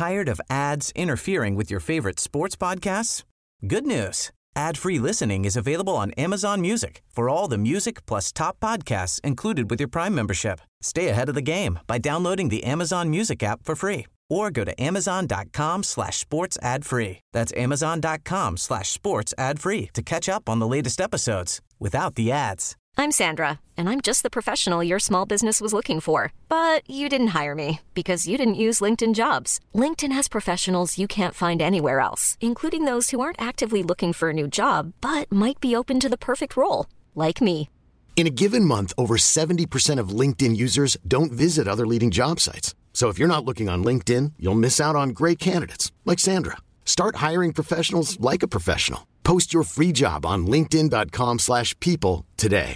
Tired of ads interfering with your favorite sports podcasts? Good news. Ad-free listening is available on Amazon Music for all the music plus top podcasts included with your Prime membership. Stay ahead of the game by downloading the Amazon Music app for free or go to amazon.com/sports ad free. That's amazon.com/sports ad free to catch up on the latest episodes without the ads. I'm Sandra, and I'm just the professional your small business was looking for. But you didn't hire me because you didn't use LinkedIn Jobs. LinkedIn has professionals you can't find anywhere else, including those who aren't actively looking for a new job, but might be open to the perfect role, like me. In a given month, over 70% of LinkedIn users don't visit other leading job sites. So if you're not looking on LinkedIn, you'll miss out on great candidates like Sandra. Start hiring professionals like a professional. Post your free job on linkedin.com/people today.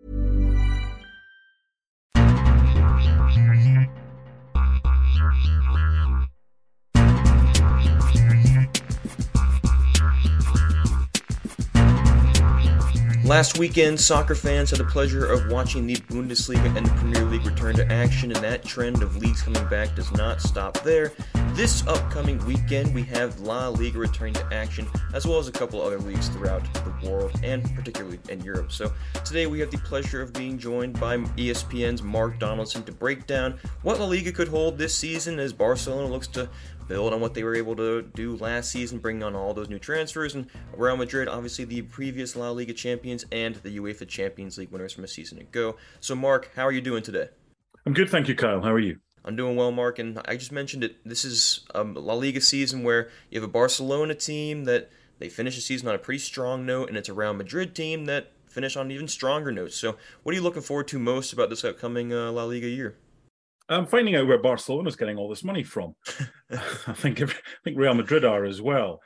Last weekend, soccer fans had the pleasure of watching the Bundesliga and the Premier League return to action, and that trend of leagues coming back does not stop there. This upcoming weekend, we have La Liga returning to action, as well as a couple other leagues throughout the world, and particularly in Europe. So today we have the pleasure of being joined by ESPN's Mark Donaldson to break down what La Liga could hold this season as Barcelona looks to build on what they were able to do last season, bringing on all those new transfers, and Real Madrid, obviously the previous La Liga champions and the UEFA Champions League winners from a season ago. So Mark, how are you doing today? I'm good, thank you, Kyle. How are you? I'm doing well, Mark, and I just mentioned it. This is a La Liga season where you have a Barcelona team that they finish the season on a pretty strong note, and it's a Real Madrid team that finished on an even stronger note. So what are you looking forward to most about this upcoming La Liga year? I'm finding out where Barcelona's getting all this money from. I think Real Madrid are as well.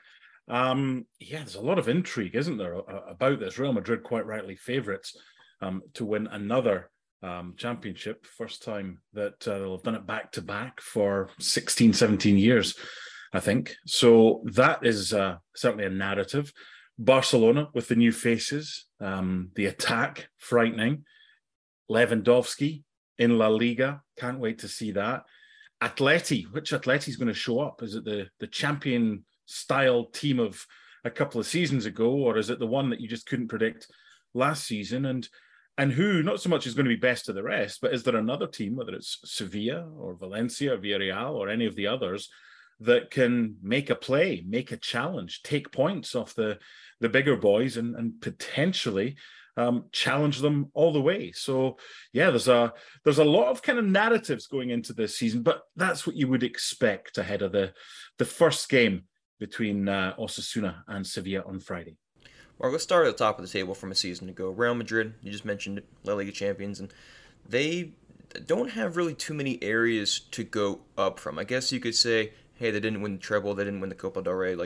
There's a lot of intrigue, isn't there, about this? Real Madrid quite rightly favourites to win another championship. First time that they'll have done it back-to-back for 16, 17 years, I think. So that is certainly a narrative. Barcelona with the new faces, the attack, frightening. Lewandowski in La Liga, can't wait to see that. Atleti, which Atleti is going to show up? Is it the champion-style team of a couple of seasons ago, or is it the one that you just couldn't predict last season? And who, not so much is going to be best of the rest, but is there another team, whether it's Sevilla or Valencia or Villarreal or any of the others, that can make a play, make a challenge, take points off the bigger boys and potentially challenge them all the way? So yeah, there's a lot of kind of narratives going into this season, but that's what you would expect ahead of the first game between Osasuna and Sevilla on Friday. Well, let's start at the top of the table from a season ago. Real Madrid, you just mentioned it, La Liga champions, and they don't have really too many areas to go up from. I guess you could say, hey, they didn't win the treble, they didn't win the Copa del Rey,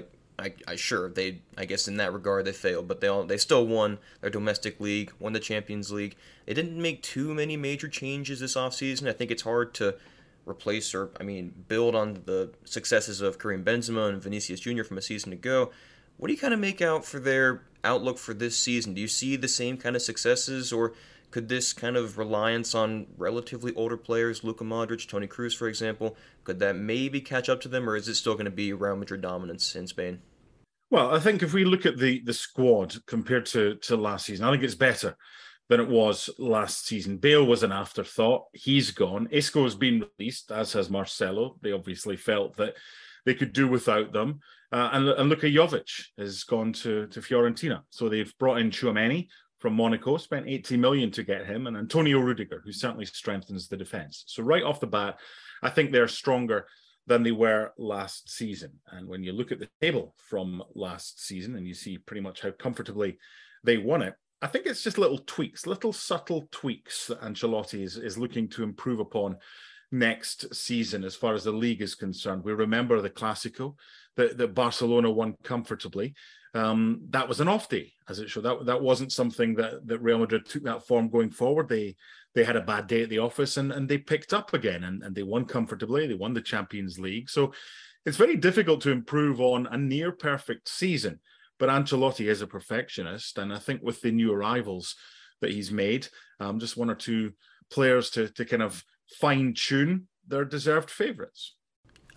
I guess in that regard they failed, but they still won their domestic league, won the Champions League. They didn't make too many major changes this offseason. I think it's hard to replace build on the successes of Karim Benzema and Vinicius Jr. from a season ago. What do you kind of make out for their outlook for this season? Do you see the same kind of successes, or could this kind of reliance on relatively older players, Luka Modric, Toni Kroos, for example, could that maybe catch up to them, or is it still going to be Real Madrid dominance in Spain? Well, I think if we look at the squad compared to last season, I think it's better than it was last season. Bale was an afterthought. He's gone. Isco has been released, as has Marcelo. They obviously felt that they could do without them. And Luka Jovic has gone to Fiorentina. So they've brought in Tchouaméni from Monaco, spent 80 million to get him, and Antonio Rudiger, who certainly strengthens the defence. So right off the bat, I think they're stronger than they were last season. And when you look at the table from last season and you see pretty much how comfortably they won it, I think it's just little tweaks, little subtle tweaks that Ancelotti is looking to improve upon next season as far as the league is concerned. We remember the Clásico that Barcelona won comfortably. That was an off day, as it showed. That wasn't something that Real Madrid took that form going forward. They had a bad day at the office and they picked up again and they won comfortably. They won the Champions League. So it's very difficult to improve on a near perfect season. But Ancelotti is a perfectionist. And I think with the new arrivals that he's made, just one or two players to kind of fine tune their deserved favourites.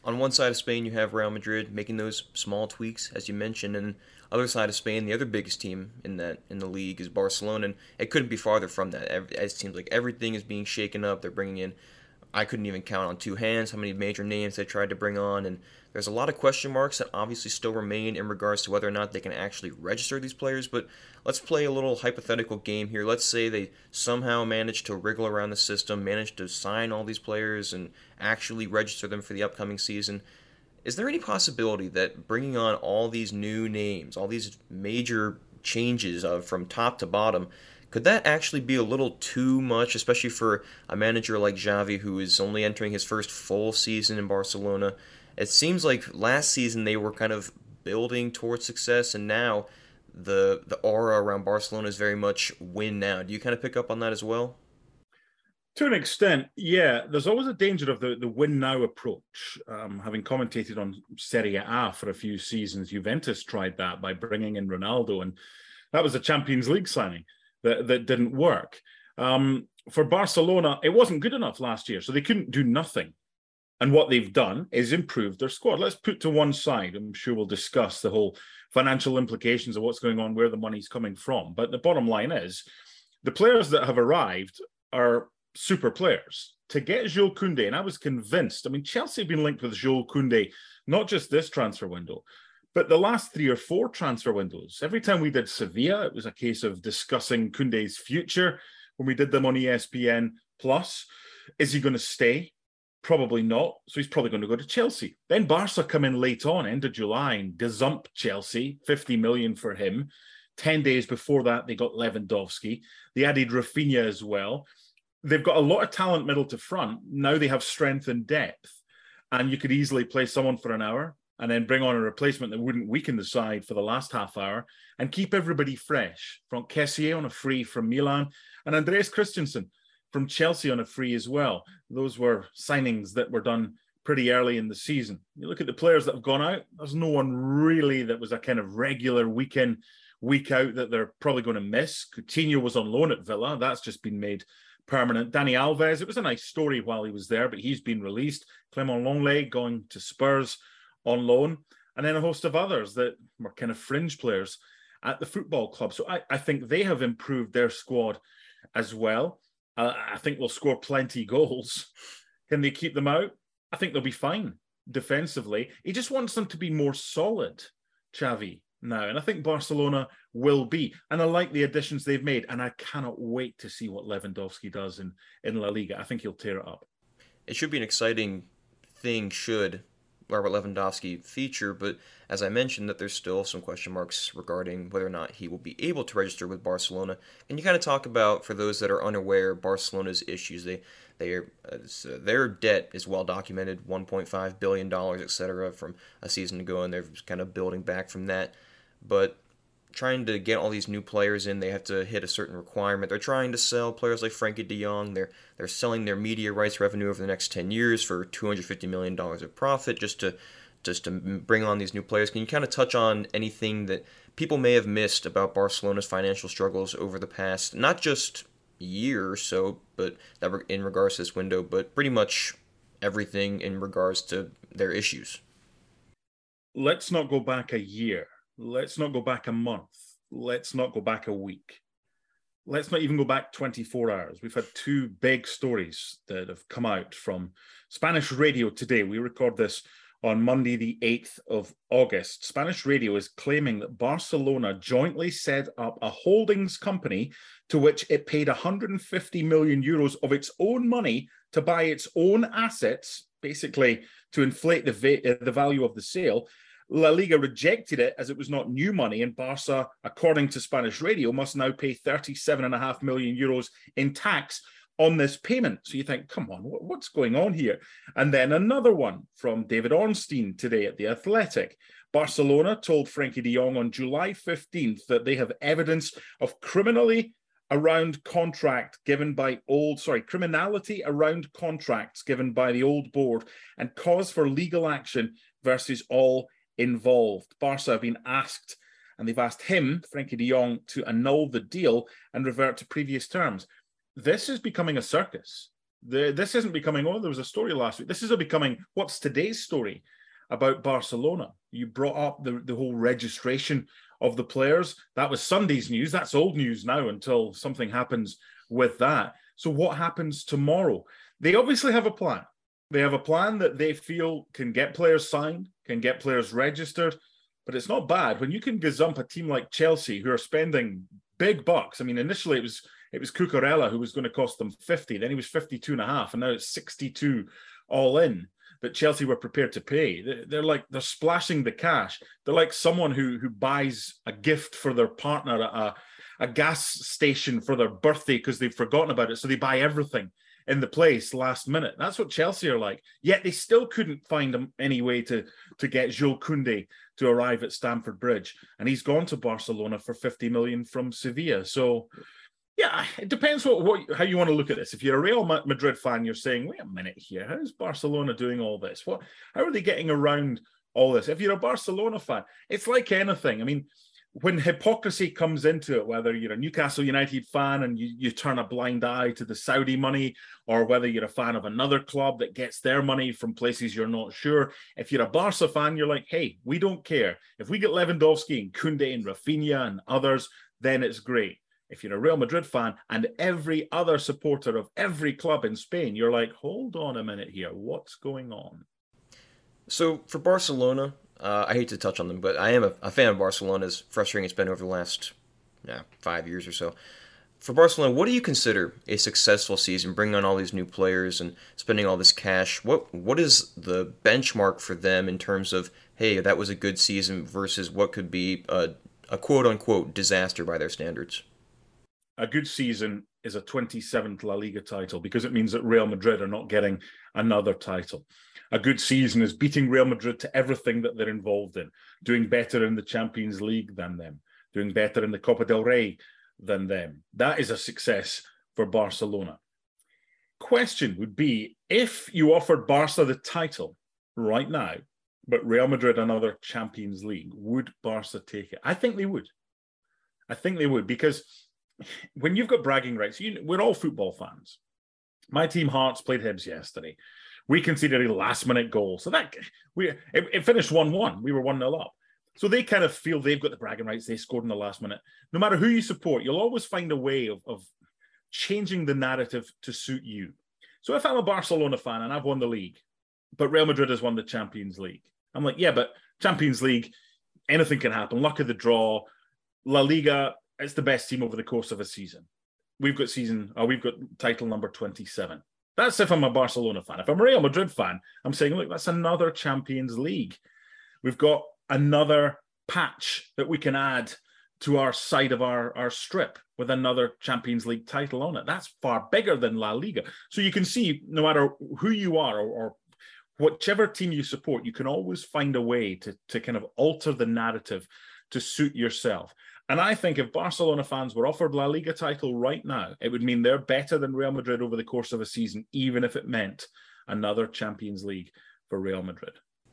On one side of Spain, you have Real Madrid making those small tweaks, as you mentioned, and other side of Spain, the other biggest team in the league is Barcelona, and it couldn't be farther from that. It seems like everything is being shaken up. They're bringing in, I couldn't even count on two hands how many major names they tried to bring on, and there's a lot of question marks that obviously still remain in regards to whether or not they can actually register these players. But let's play a little hypothetical game here. Let's say they somehow manage to wriggle around the system, manage to sign all these players and actually register them for the upcoming season. Is there any possibility that bringing on all these new names, all these major changes from top to bottom, could that actually be a little too much, especially for a manager like Xavi, who is only entering his first full season in Barcelona? It seems like last season they were kind of building towards success, and now the aura around Barcelona is very much win now. Do you kind of pick up on that as well? To an extent, yeah. There's always a danger of the win now approach. Having commentated on Serie A for a few seasons, Juventus tried that by bringing in Ronaldo, and that was a Champions League signing that didn't work. For Barcelona, it wasn't good enough last year, so they couldn't do nothing. And what they've done is improved their squad. Let's put to one side, I'm sure we'll discuss the whole financial implications of what's going on, where the money's coming from. But the bottom line is, the players that have arrived are super players. To get Jules Koundé, and I was convinced, I mean, Chelsea have been linked with Jules Koundé, not just this transfer window, but the last 3 or 4 transfer windows. Every time we did Sevilla, it was a case of discussing Koundé's future. When we did them on ESPN Plus, is he going to stay? Probably not. So he's probably going to go to Chelsea. Then Barca come in late on, end of July, and gazump Chelsea, 50 million for him. 10 days before that, they got Lewandowski. They added Rafinha as well. They've got a lot of talent middle to front. Now they have strength and depth. And you could easily play someone for an hour and then bring on a replacement that wouldn't weaken the side for the last half hour and keep everybody fresh. Franck Kessié on a free from Milan and Andreas Christensen from Chelsea on a free as well. Those were signings that were done pretty early in the season. You look at the players that have gone out, there's no one really that was a kind of regular week in, week out that they're probably going to miss. Coutinho was on loan at Villa. That's just been made permanent. Dani Alves, it was a nice story while he was there, but he's been released. Clement Lenglet going to Spurs on loan. And then a host of others that were kind of fringe players at the football club. So I think they have improved their squad as well. I think they'll score plenty goals. Can they keep them out? I think they'll be fine defensively. He just wants them to be more solid, Xavi, now. And I think Barcelona will be. And I like the additions they've made. And I cannot wait to see what Lewandowski does in La Liga. I think he'll tear it up. It should be an exciting thing should Robert Lewandowski feature, but as I mentioned, that there's still some question marks regarding whether or not he will be able to register with Barcelona. And you kind of talk about, for those that are unaware, Barcelona's issues. Their debt is well documented, $1.5 billion, etc., from a season ago, and they're kind of building back from that. But trying to get all these new players in, they have to hit a certain requirement. They're trying to sell players like Frankie de Jong. They're selling their media rights revenue over the next 10 years for $250 million of profit just to bring on these new players. Can you kind of touch on anything that people may have missed about Barcelona's financial struggles over the past, not just year or so, but that were in regards to this window, but pretty much everything in regards to their issues? Let's not go back a year. Let's not go back a month. Let's not go back a week. Let's not even go back 24 hours. We've had 2 big stories that have come out from Spanish radio today. We record this on Monday, the 8th of August. Spanish radio is claiming that Barcelona jointly set up a holdings company to which it paid 150 million euros of its own money to buy its own assets, basically to inflate the value of the sale. La Liga rejected it as it was not new money, and Barca, according to Spanish radio, must now pay 37.5 million euros in tax on this payment. So you think, come on, what's going on here? And then another one from David Ornstein today at The Athletic. Barcelona told Frankie de Jong on July 15th that they have evidence of criminality around contracts given by the old board and cause for legal action versus all involved. Barca have been asked, and they've asked him, Frankie de Jong, to annul the deal and revert to previous terms. This is becoming a circus. This isn't becoming, there was a story last week. This is becoming, what's today's story about Barcelona? You brought up the whole registration of the players. That was Sunday's news. That's old news now until something happens with that. So what happens tomorrow? They obviously have a plan. They have a plan that they feel can get players signed, can get players registered, but it's not bad when you can gazump a team like Chelsea who are spending big bucks. I mean, initially it was Cucurella who was going to cost them 50, then he was 52.5, and now it's 62 all in that Chelsea were prepared to pay. They're splashing the cash. They're like someone who buys a gift for their partner at a gas station for their birthday because they've forgotten about it, so they buy everything in the place last minute. That's what Chelsea are like. Yet they still couldn't find any way to get Jules Koundé to arrive at Stamford Bridge, and he's gone to Barcelona for 50 million from Sevilla. So, yeah, it depends how you want to look at this. If you're a Real Madrid fan, you're saying, wait a minute here, how is Barcelona doing all this? How are they getting around all this? If you're a Barcelona fan, it's like anything. I mean, when hypocrisy comes into it, whether you're a Newcastle United fan and you turn a blind eye to the Saudi money, or whether you're a fan of another club that gets their money from places you're not sure. If you're a Barca fan, you're like, hey, we don't care. If we get Lewandowski and Koundé and Rafinha and others, then it's great. If you're a Real Madrid fan and every other supporter of every club in Spain, you're like, hold on a minute here, what's going on? So for Barcelona, I hate to touch on them, but I am a fan of Barcelona, as frustrating it's been over the last 5 years or so. For Barcelona, what do you consider a successful season, bringing on all these new players and spending all this cash? What is the benchmark for them in terms of, hey, that was a good season versus what could be a quote-unquote disaster by their standards? A good season is a 27th La Liga title because it means that Real Madrid are not getting another title. A good season is beating Real Madrid to everything that they're involved in, doing better in the Champions League than them, doing better in the Copa del Rey than them. That is a success for Barcelona. Question would be, if you offered Barca the title right now, but Real Madrid another Champions League, would Barca take it? I think they would. Because when you've got bragging rights, we're all football fans. My team Hearts played Hibs yesterday. We conceded a last-minute goal. So it finished 1-1. We were 1-0 up. So they kind of feel they've got the bragging rights. They scored in the last minute. No matter who you support, you'll always find a way of changing the narrative to suit you. So if I'm a Barcelona fan and I've won the league, but Real Madrid has won the Champions League, I'm like, yeah, but Champions League, anything can happen. Luck of the draw. La Liga, it's the best team over the course of a season. We've got title number 27. That's if I'm a Barcelona fan. If I'm a Real Madrid fan, I'm saying, look, that's another Champions League. We've got another patch that we can add to our side of our strip with another Champions League title on it. That's far bigger than La Liga. So you can see, no matter who you are or whichever team you support, you can always find a way to kind of alter the narrative to suit yourself. And I think if Barcelona fans were offered La Liga title right now, it would mean they're better than Real Madrid over the course of a season, even if it meant another Champions League for Real Madrid.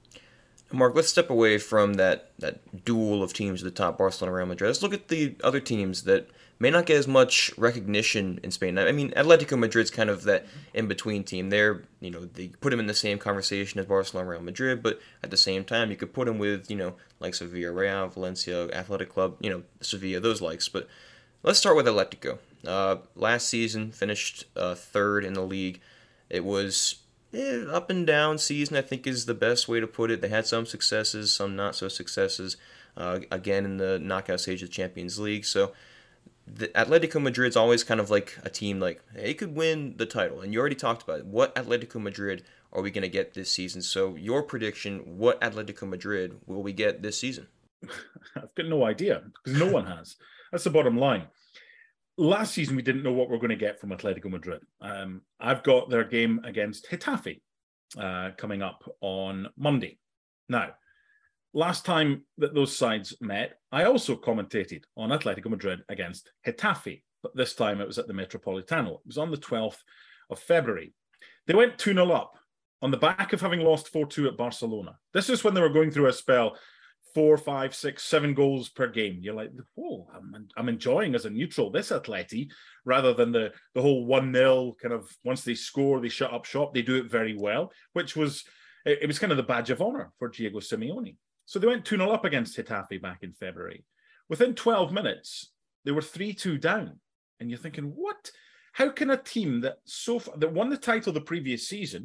Mark, let's step away from that duel of teams at the top, Barcelona, Real Madrid. Let's look at the other teams that may not get as much recognition in Spain. I mean, Atletico Madrid's kind of that in-between team. They put them in the same conversation as Barcelona, Real Madrid, but at the same time, you could put them with, like Sevilla, Real, Valencia, Athletic Club, Sevilla, those likes. But let's start with Atletico. Last season, finished third in the league. It was up and down season, I think, is the best way to put it. They had some successes, some not so successes. Again, in the knockout stage of the Champions League. So the Atletico Madrid's always kind of like a team like, they could win the title. And you already talked about it. What Atletico Madrid are we going to get this season? So your prediction, what Atletico Madrid will we get this season? I've got no idea, because no one has. That's the bottom line. Last season, we didn't know what we're going to get from Atletico Madrid. I've got their game against Getafe coming up on Monday. Now, last time that those sides met, I also commentated on Atletico Madrid against Getafe, but this time it was at the Metropolitano. It was on the 12th of February. They went 2-0 up on the back of having lost 4-2 at Barcelona. This is when they were going through a spell 4, 5, 6, 7 goals per game. You're like, whoa, I'm enjoying as a neutral this Atleti, rather than the whole 1-0 kind of, once they score, they shut up shop. They do it very well, which was, it was kind of the badge of honor for Diego Simeone. So they went 2-0 up against Getafe back in February. Within 12 minutes, they were 3-2 down. And you're thinking, what? How can a team that won the title the previous season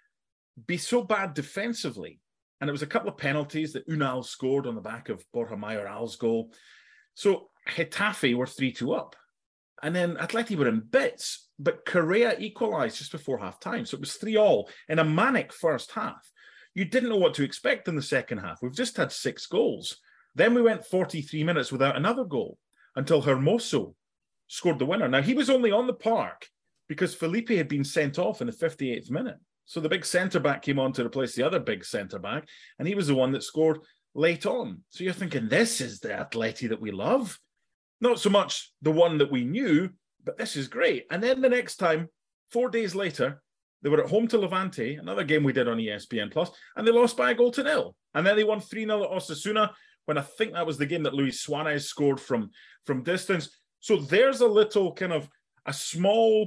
be so bad defensively? And it was a couple of penalties that Unal scored on the back of Borja Mayoral's goal. So Getafe were 3-2 up. And then Atleti were in bits, but Correa equalised just before half-time. So it was 3-3 in a manic first half. You didn't know what to expect in the second half. We've just had 6 goals. Then we went 43 minutes without another goal until Hermoso scored the winner. Now, he was only on the park because Felipe had been sent off in the 58th minute. So the big centre-back came on to replace the other big centre-back, and he was the one that scored late on. So you're thinking, this is the Atleti that we love. Not so much the one that we knew, but this is great. And then the next time, 4 days later, they were at home to Levante, another game we did on ESPN+, and they lost by 1-0. And then they won 3-0 at Osasuna, when I think that was the game that Luis Suarez scored from distance. So there's a little kind of a small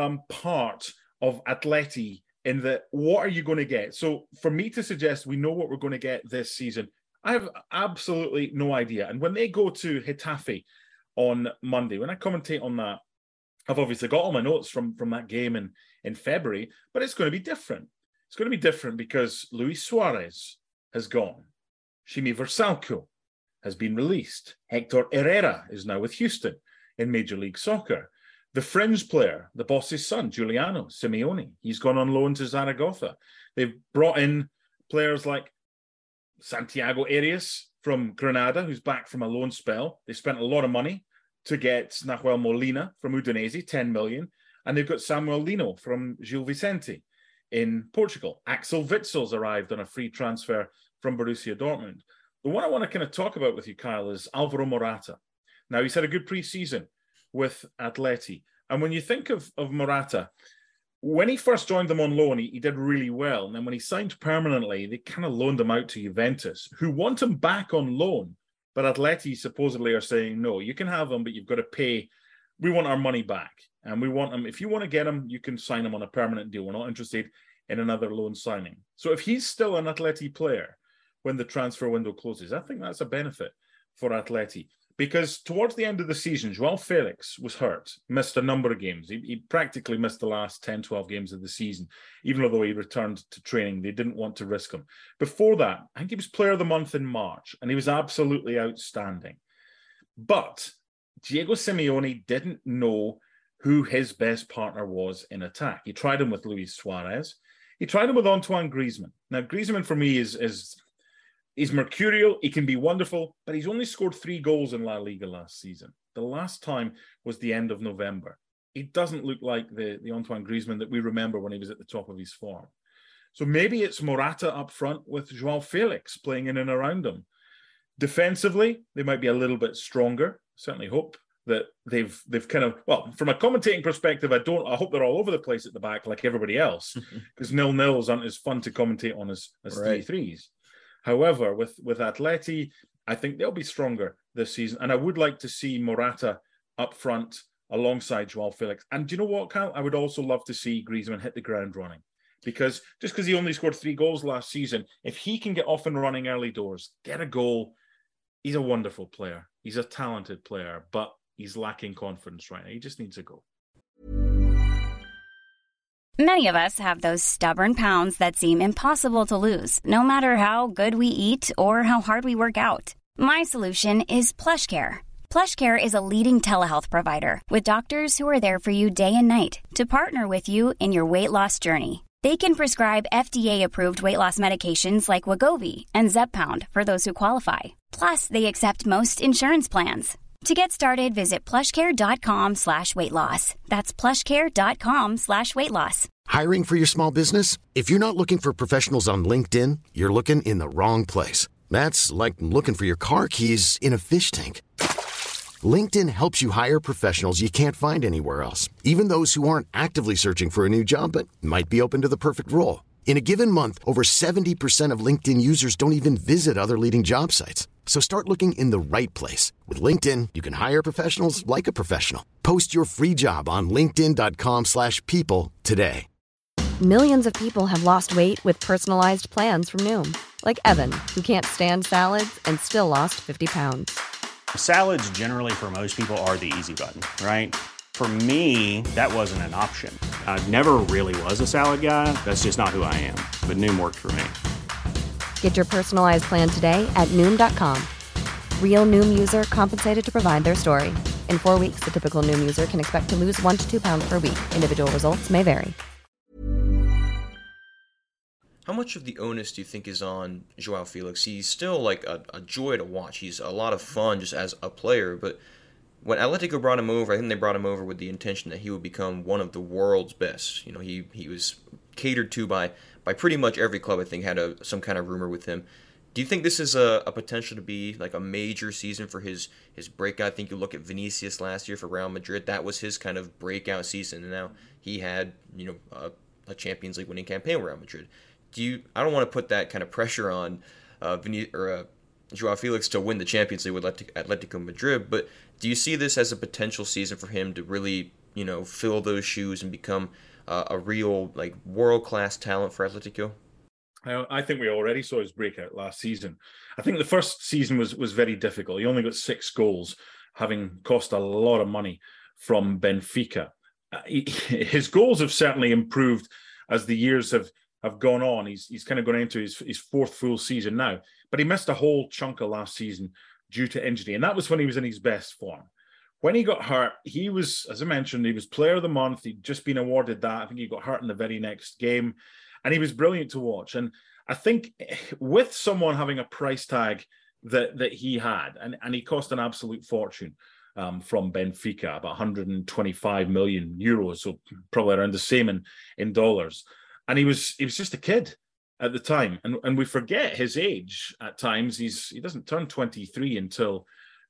part of Atleti in that, what are you going to get? So for me to suggest we know what we're going to get this season, I have absolutely no idea. And when they go to Getafe on Monday, when I commentate on that, I've obviously got all my notes from that game in February, but it's going to be different. It's going to be different because Luis Suarez has gone. Shimi Versalco has been released. Hector Herrera is now with Houston in Major League Soccer. The fringe player, the boss's son, Giuliano Simeone, he's gone on loan to Zaragoza. They've brought in players like Santiago Arias from Granada, who's back from a loan spell. They spent a lot of money to get Nahuel Molina from Udinese, 10 million. And they've got Samuel Lino from Gil Vicente in Portugal. Axel Witzel's arrived on a free transfer from Borussia Dortmund. The one I want to kind of talk about with you, Kyle, is Alvaro Morata. Now, he's had a good pre-season with Atleti. And when you think of Morata, when he first joined them on loan, he did really well. And then when he signed permanently, they kind of loaned him out to Juventus, who want him back on loan. But Atleti supposedly are saying, no, you can have him, but you've got to pay. We want our money back. And we want him. If you want to get him, you can sign him on a permanent deal. We're not interested in another loan signing. So if he's still an Atleti player when the transfer window closes, I think that's a benefit for Atleti. Because towards the end of the season, João Felix was hurt, missed a number of games. He practically missed the last 10, 12 games of the season. Even though he returned to training, they didn't want to risk him. Before that, I think he was player of the month in March, and he was absolutely outstanding. But Diego Simeone didn't know who his best partner was in attack. He tried him with Luis Suarez. He tried him with Antoine Griezmann. Now, Griezmann for me is he's mercurial, he can be wonderful, but he's only scored 3 goals in La Liga last season. The last time was the end of November. He doesn't look like the Antoine Griezmann that we remember when he was at the top of his form. So maybe it's Morata up front with João Felix playing in and around him. Defensively, they might be a little bit stronger. Certainly hope that they've kind of, well, from a commentating perspective, I hope they're all over the place at the back like everybody else, because 0-0s aren't as fun to commentate on as right. 3-3s. However, with Atleti, I think they'll be stronger this season. And I would like to see Morata up front alongside João Felix. And do you know what, Kyle? I would also love to see Griezmann hit the ground running. Because just because he only scored 3 goals last season, if he can get off and running early doors, get a goal, he's a wonderful player. He's a talented player, but he's lacking confidence right now. He just needs a goal. Many of us have those stubborn pounds that seem impossible to lose, no matter how good we eat or how hard we work out. My solution is PlushCare. PlushCare is a leading telehealth provider with doctors who are there for you day and night to partner with you in your weight loss journey. They can prescribe FDA-approved weight loss medications like Wegovy and Zepbound for those who qualify. Plus, they accept most insurance plans. To get started, visit plushcare.com/weightloss. That's plushcare.com/weightloss. Hiring for your small business? If you're not looking for professionals on LinkedIn, you're looking in the wrong place. That's like looking for your car keys in a fish tank. LinkedIn helps you hire professionals you can't find anywhere else, even those who aren't actively searching for a new job but might be open to the perfect role. In a given month, over 70% of LinkedIn users don't even visit other leading job sites. So start looking in the right place. With LinkedIn, you can hire professionals like a professional. Post your free job on linkedin.com/people today. Millions of people have lost weight with personalized plans from Noom. Like Evan, who can't stand salads and still lost 50 pounds. Salads generally for most people are the easy button, right? For me, that wasn't an option. I never really was a salad guy. That's just not who I am. But Noom worked for me. Get your personalized plan today at Noom.com. Real Noom user compensated to provide their story. In 4 weeks, the typical Noom user can expect to lose 1 to 2 pounds per week. Individual results may vary. How much of the onus do you think is on Joao Felix? He's still like a joy to watch. He's a lot of fun just as a player, but when Atletico brought him over, I think they brought him over with the intention that he would become one of the world's best. You know, he was catered to by pretty much every club, I think, had some kind of rumor with him. Do you think this is a potential to be like a major season for his breakout? I think you look at Vinicius last year for Real Madrid. That was his kind of breakout season, and now he had, you know, a Champions League winning campaign with Real Madrid. I don't want to put that kind of pressure on Joao Felix to win the Champions League with Atletico Madrid, but do you see this as a potential season for him to really, you know, fill those shoes and become a real like world-class talent for Atletico? I think we already saw his breakout last season. I think the first season was very difficult. He only got 6 goals, having cost a lot of money from Benfica. His goals have certainly improved as the years have gone on. He's kind of going into his 4th full season now, but he missed a whole chunk of last season due to injury, and that was when he was in his best form. When he got hurt, he was, as I mentioned, he was Player of the Month. He'd just been awarded that. I think he got hurt in the very next game, and he was brilliant to watch. And I think with someone having a price tag that he had, and he cost an absolute fortune from Benfica, about 125 million euros, so probably around the same in dollars. And he was just a kid at the time, and we forget his age at times. He doesn't turn 23 until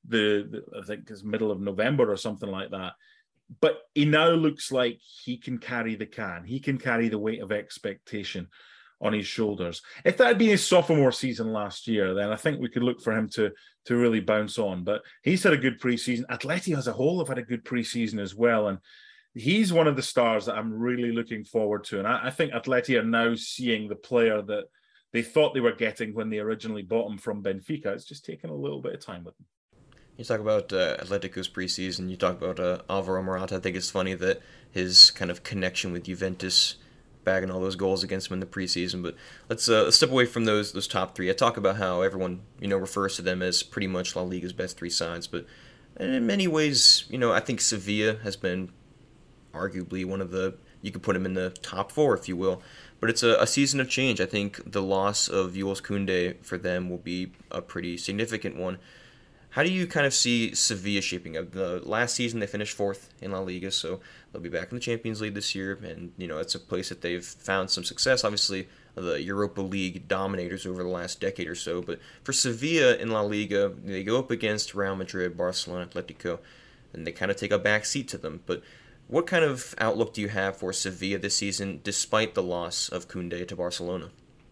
the I think it's middle of November or something like that. But he now looks like he can carry the can. He can carry the weight of expectation on his shoulders. If that had been his sophomore season last year, then I think we could look for him to really bounce on. But he's had a good preseason. Atleti as a whole have had a good preseason as well, and he's one of the stars that I'm really looking forward to. And I think Atleti are now seeing the player that they thought they were getting when they originally bought him from Benfica. It's just taken a little bit of time with him. You talk about Atletico's preseason, you talk about Alvaro Morata. I think it's funny that his kind of connection with Juventus, bagging all those goals against him in the preseason. But let's step away from those top 3. I talk about how everyone, you know, refers to them as pretty much La Liga's best 3 sides. But in many ways, you know, I think Sevilla has been arguably one of the, you could put him in the top 4, if you will. But it's a season of change. I think the loss of Jules Koundé for them will be a pretty significant one. How do you kind of see Sevilla shaping up? The last season they finished 4th in La Liga, so they'll be back in the Champions League this year, and you know it's a place that they've found some success. Obviously, the Europa League dominators over the last decade or so, but for Sevilla in La Liga, they go up against Real Madrid, Barcelona, Atletico, and they kind of take a back seat to them. But what kind of outlook do you have for Sevilla this season, despite the loss of Koundé to Barcelona?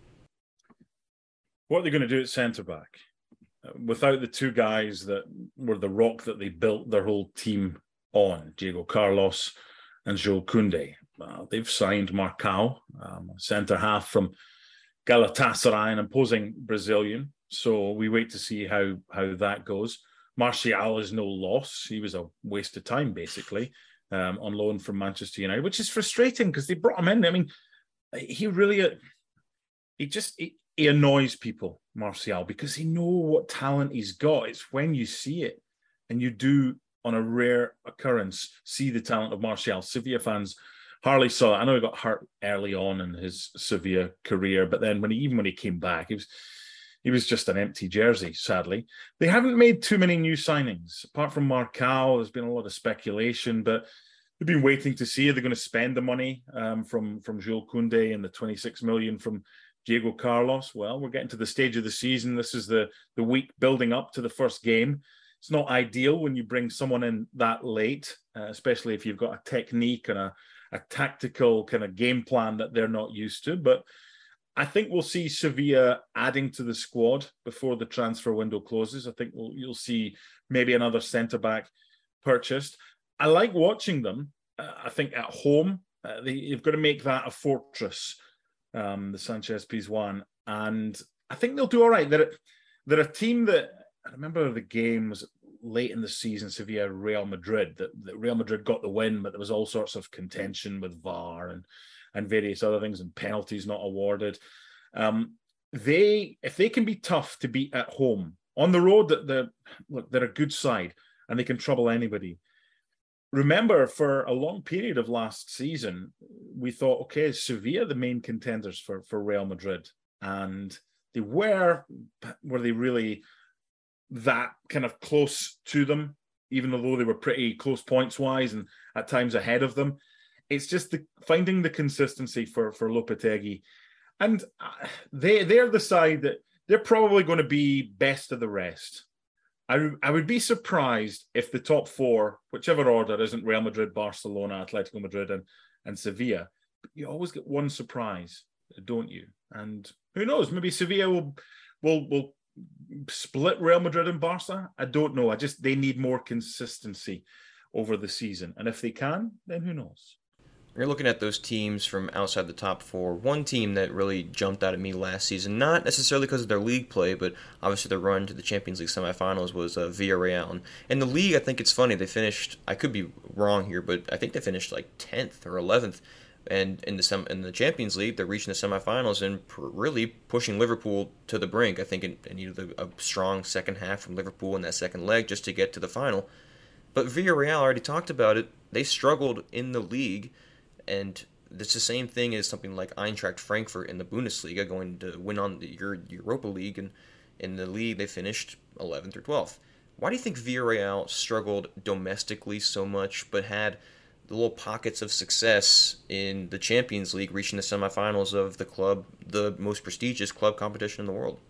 What are they going to do at centre-back? Without the 2 guys that were the rock that they built their whole team on, Diego Carlos and Jules Koundé. They've signed Marcao, centre-half from Galatasaray, an imposing Brazilian. So we wait to see how that goes. Martial is no loss. He was a waste of time, basically, on loan from Manchester United, which is frustrating because they brought him in. I mean, he really... He annoys people, Martial, because he knows what talent he's got. It's when you see it, and you do, on a rare occurrence, see the talent of Martial. Sevilla fans hardly saw it. I know he got hurt early on in his Sevilla career, but then when he came back, he was just an empty jersey, sadly. They haven't made too many new signings. Apart from Marcao, there's been a lot of speculation, but they've been waiting to see, are they going to spend the money from Jules Koundé and the 26 million from Diego Carlos? Well, we're getting to the stage of the season. This is the week building up to the first game. It's not ideal when you bring someone in that late, especially if you've got a technique and a tactical kind of game plan that they're not used to. But I think we'll see Sevilla adding to the squad before the transfer window closes. I think you'll see maybe another centre-back purchased. I like watching them. I think at home, you've got to make that a fortress, the Sanchez Pizjuan. And I think they'll do all right. They're a team that, I remember the game was late in the season, Sevilla, Real Madrid, that Real Madrid got the win, but there was all sorts of contention with VAR and various other things, and penalties not awarded. If they can be tough to beat at home, on the road, they're a good side and they can trouble anybody. Remember, for a long period of last season, we thought, okay, Sevilla the main contenders for Real Madrid, and they were they really that kind of close to them, even though they were pretty close points wise and at times ahead of them. It's just finding the consistency for Lopetegui. And they're the side that they're probably going to be best of the rest. I would be surprised if the top four, whichever order, isn't Real Madrid, Barcelona, Atletico Madrid, and Sevilla. But you always get one surprise, don't you? And who knows? Maybe Sevilla will split Real Madrid and Barca. I don't know. They need more consistency over the season. And if they can, then who knows? You're looking at those teams from outside the top four. One team that really jumped out at me last season, not necessarily because of their league play, but obviously their run to the Champions League semifinals, was Villarreal. And the league, I think it's funny, they finished, I could be wrong here, but I think they finished like 10th or 11th. And in the Champions League, they're reaching the semifinals and really pushing Liverpool to the brink. I think it needed a strong second half from Liverpool in that second leg just to get to the final. But Villarreal, I already talked about it, they struggled in the league. And it's the same thing as something like Eintracht Frankfurt in the Bundesliga, going to win on the Europa League, and in the league they finished 11th or 12th. Why do you think Villarreal struggled domestically so much, but had the little pockets of success in the Champions League, reaching the semifinals of the most prestigious club competition in the world?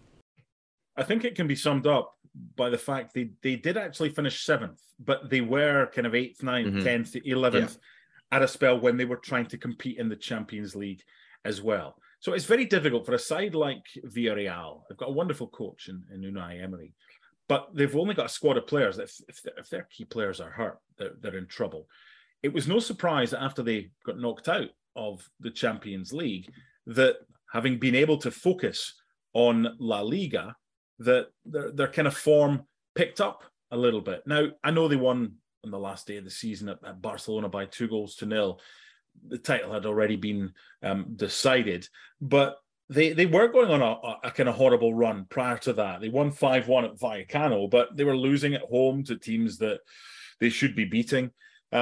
I think it can be summed up by the fact they did actually finish 7th, but they were kind of 8th, 9th, 10th, 11th. Yeah. At a spell when they were trying to compete in the Champions League as well. So it's very difficult for a side like Villarreal. They've got a wonderful coach in Unai Emery, but they've only got a squad of players that if their key players are hurt, they're in trouble. It was no surprise that after they got knocked out of the Champions League, that having been able to focus on La Liga, that their kind of form picked up a little bit. Now, I know they won on the last day of the season at Barcelona by 2-0. The title had already been decided, but they were going on a kind of horrible run prior to that. They won 5-1 at Vallecano, but they were losing at home to teams that they should be beating.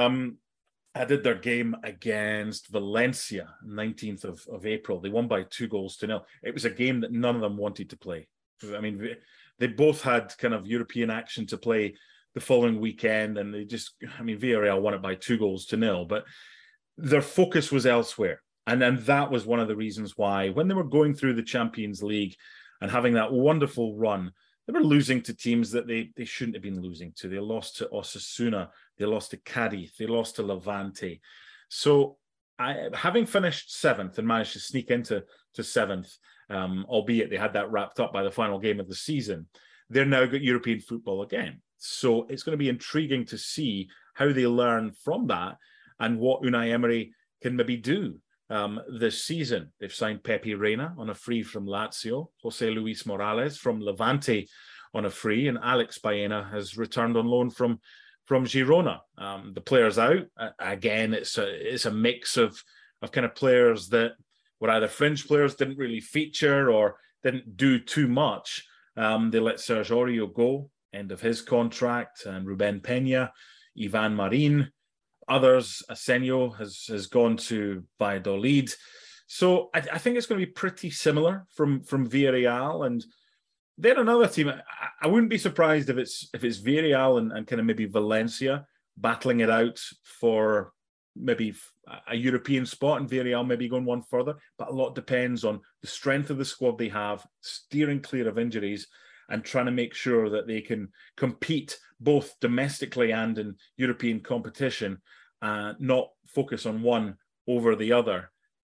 I did their game against Valencia, 19th of April. They won by 2-0. It was a game that none of them wanted to play. I mean, they both had kind of European action to play the following weekend, and Villarreal won it by 2-0, but their focus was elsewhere. And then that was one of the reasons why, when they were going through the Champions League and having that wonderful run, they were losing to teams that they shouldn't have been losing to. They lost to Osasuna, they lost to Cadiz, they lost to Levante. So having finished 7th and managed to sneak into 7th, albeit they had that wrapped up by the final game of the season, they're now got European football again. So it's going to be intriguing to see how they learn from that and what Unai Emery can maybe do this season. They've signed Pepe Reina on a free from Lazio, Jose Luis Morales from Levante on a free, and Alex Baena has returned on loan from Girona. The players out. Again, it's a mix of kind of players that were either fringe players, didn't really feature or didn't do too much. They let Serge Aurier go, end of his contract, and Ruben Peña, Ivan Marin, others. Asenio has gone to Valladolid. So I think it's going to be pretty similar from Villarreal. And then another team, I wouldn't be surprised if it's Villarreal and kind of maybe Valencia battling it out for maybe a European spot, and Villarreal maybe going one further. But a lot depends on the strength of the squad they have, steering clear of injuries, and trying to make sure that they can compete both domestically and in European competition, not focus on one over the other.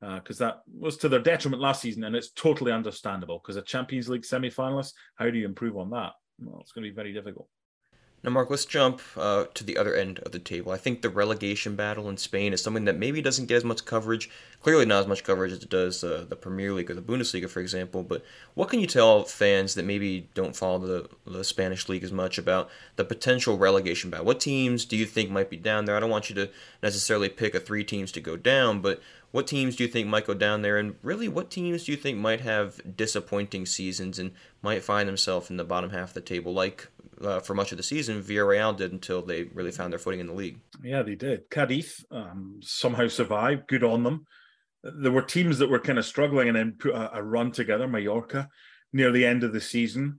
because that was to their detriment last season, and it's totally understandable because a Champions League semi-finalist, how do you improve on that? Well, it's going to be very difficult. Now, Mark, let's jump to the other end of the table. I think the relegation battle in Spain is something that maybe doesn't get as much coverage, clearly not as much coverage as it does the Premier League or the Bundesliga, for example. But what can you tell fans that maybe don't follow the Spanish league as much about the potential relegation battle? What teams do you think might be down there? I don't want you to necessarily pick 3 teams to go down, but what teams do you think might go down there? And really, what teams do you think might have disappointing seasons and might find themselves in the bottom half of the table, like for much of the season, Villarreal did until they really found their footing in the league? Yeah, they did. Cadiz somehow survived. Good on them. There were teams that were kind of struggling and then put a run together. Mallorca, near the end of the season,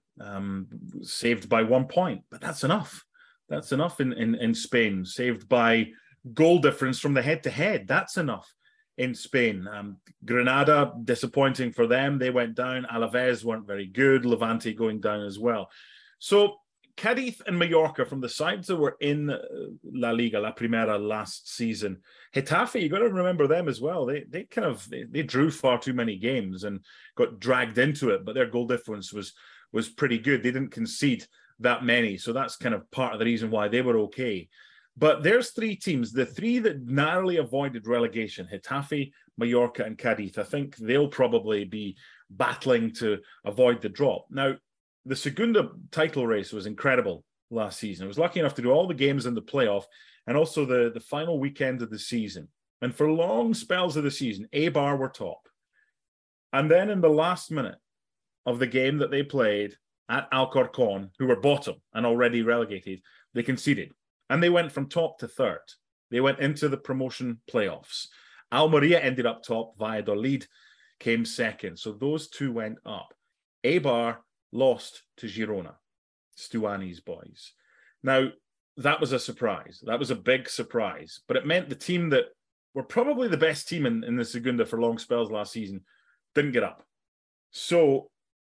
saved by 1 point. But that's enough. That's enough in Spain. Saved by goal difference from the head-to-head. That's enough in Spain. Granada, disappointing for them. They went down. Alaves weren't very good. Levante going down as well. So Cadiz and Mallorca, from the sides that were in La Liga, La Primera last season. Getafe, you got to remember them as well. They drew far too many games and got dragged into it, but their goal difference was pretty good. They didn't concede that many, so that's kind of part of the reason why they were okay. But there's 3 teams, the 3 that narrowly avoided relegation, Getafe, Mallorca, and Cadiz. I think they'll probably be battling to avoid the drop. Now, the Segunda title race was incredible last season. I was lucky enough to do all the games in the playoff and also the final weekend of the season. And for long spells of the season, Eibar were top. And then in the last minute of the game that they played at Alcorcón, who were bottom and already relegated, they conceded. And they went from top to third. They went into the promotion playoffs. Almeria ended up top. Valladolid came second. So those 2 went up. Eibar lost to Girona, Stuani's boys. Now, that was a surprise. That was a big surprise. But it meant the team that were probably the best team in the Segunda for long spells last season didn't get up. So,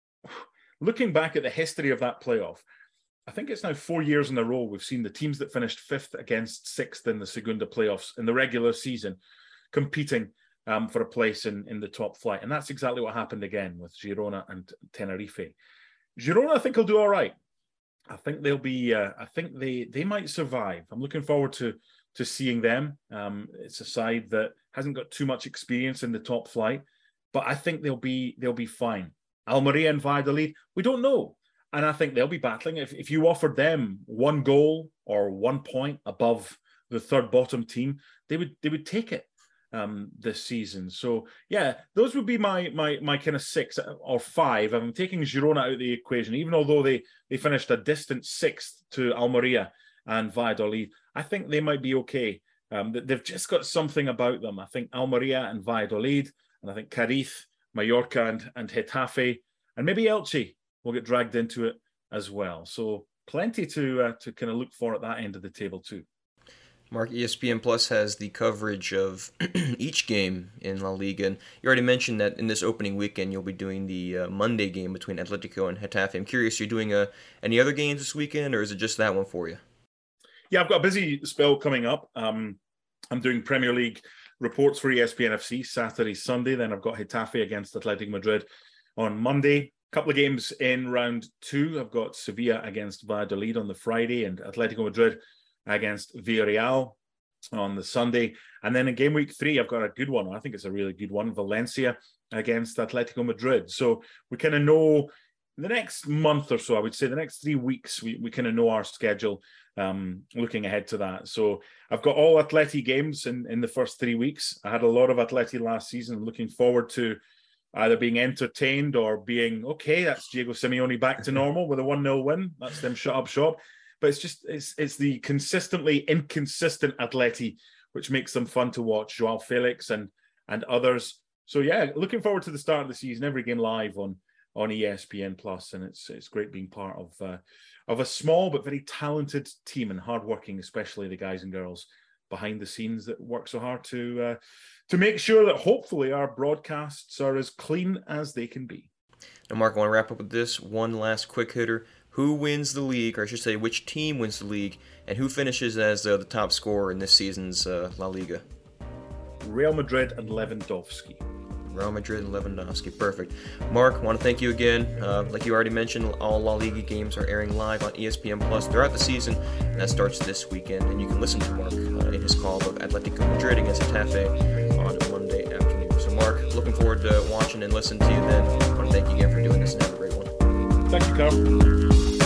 looking back at the history of that playoff, I think it's now 4 years in a row we've seen the teams that finished 5th against 6th in the Segunda playoffs in the regular season competing for a place in the top flight. And that's exactly what happened again with Girona and Tenerife. Girona, I think, will do all right. I think they'll be. I think they might survive. I'm looking forward to seeing them. It's a side that hasn't got too much experience in the top flight, but I think they'll be fine. Almeria and Valladolid, we don't know, and I think they'll be battling. If you offered them 1 goal or 1 point above the third bottom team, they would take it this season. So yeah, those would be my kind of 6 or 5. I'm taking Girona out of the equation, even although they finished a distant 6th to Almeria and Valladolid. I think they might be okay. They've just got something about them. I think Almeria and Valladolid, and I think Cadiz, Mallorca and Getafe, and maybe Elche will get dragged into it as well. So plenty to kind of look for at that end of the table too. Mark, ESPN Plus has the coverage of each game in La Liga, and you already mentioned that in this opening weekend you'll be doing the Monday game between Atletico and Getafe. I'm curious, you're doing any other games this weekend, or is it just that one for you? Yeah, I've got a busy spell coming up. I'm doing Premier League reports for ESPN FC Saturday, Sunday. Then I've got Getafe against Atletico Madrid on Monday. A couple of games in round 2. I've got Sevilla against Valladolid on the Friday and Atletico Madrid against Villarreal on the Sunday. And then in game week 3, I've got a good one. I think it's a really good one. Valencia against Atletico Madrid. So we kind of know the next month or so, I would say the next 3 weeks, we kind of know our schedule looking ahead to that. So I've got all Atleti games in the first 3 weeks. I had a lot of Atleti last season. Looking forward to either being entertained or being, okay, that's Diego Simeone back to normal with a 1-0 win. That's them shut up shop. But it's the consistently inconsistent Atleti which makes them fun to watch. Joao Felix and others. So yeah, looking forward to the start of the season. Every game live on ESPN Plus, and it's great being part of a small but very talented team and hardworking, especially the guys and girls behind the scenes that work so hard to make sure that hopefully our broadcasts are as clean as they can be. Now, Mark, I want to wrap up with this one last quick hitter. Who wins the league, or I should say, which team wins the league, and who finishes as the top scorer in this season's La Liga? Real Madrid and Lewandowski. Real Madrid and Lewandowski. Perfect. Mark, I want to thank you again. Like you already mentioned, all La Liga games are airing live on ESPN Plus throughout the season, and that starts this weekend. And you can listen to Mark in his call of Atletico Madrid against Getafe on Monday afternoon. So, Mark, looking forward to watching and listening to you then. I want to thank you again for doing this, and have a great one. Thank you, Carl.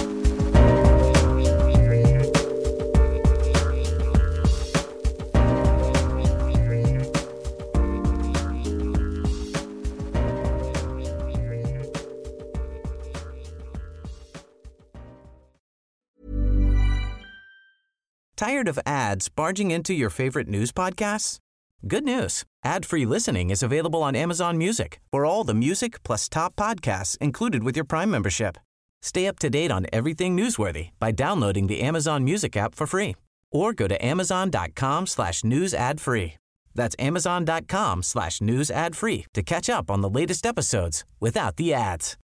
Tired of ads barging into your favorite news podcasts? Good news. Ad-free listening is available on Amazon Music for all the music plus top podcasts included with your Prime membership. Stay up to date on everything newsworthy by downloading the Amazon Music app for free or go to amazon.com/news ad free. That's amazon.com/news ad free to catch up on the latest episodes without the ads.